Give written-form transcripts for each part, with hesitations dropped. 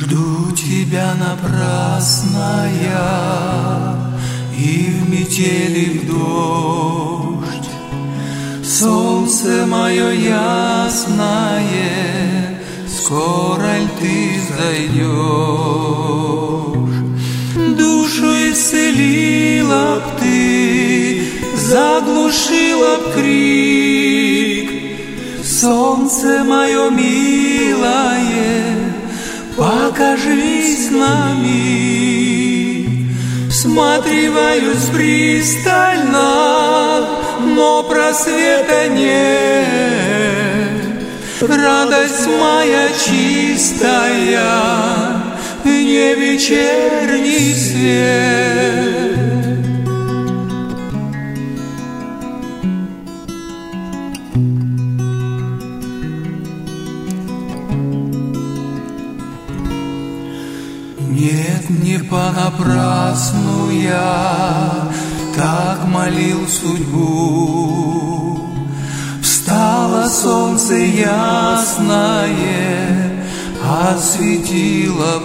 Жду тебя напрасно я, и в метели, в дождь. Солнце мое ясное, скоро ль ты зайдешь? Душу исцелила б ты, заглушила б крик. Солнце мое милое, покажись на миг. Всматриваюсь пристально, но просвета нет. Радость моя чистая, не вечерний свет. Нет, не понапрасну я так молил судьбу. Встало солнце ясное, осветило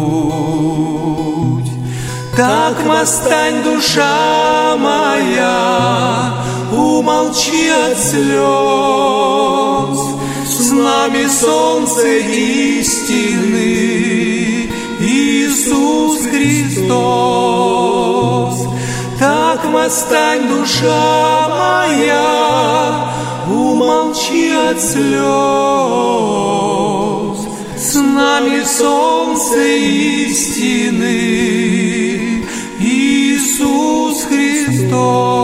путь. Так восстань, душа моя, умолчи от слез. С нами солнце истины, Иисус Христос. Так восстань, душа моя, умолчи от слез. С нами солнце истины, Иисус Христос.